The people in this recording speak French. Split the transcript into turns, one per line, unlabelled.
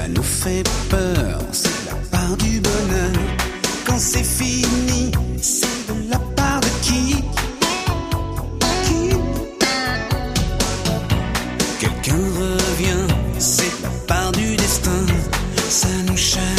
Ça nous fait peur, c'est la part du bonheur. Quand c'est fini, c'est de la part de qui? Quelqu'un revient, c'est de la part du destin. Ça nous chagrine.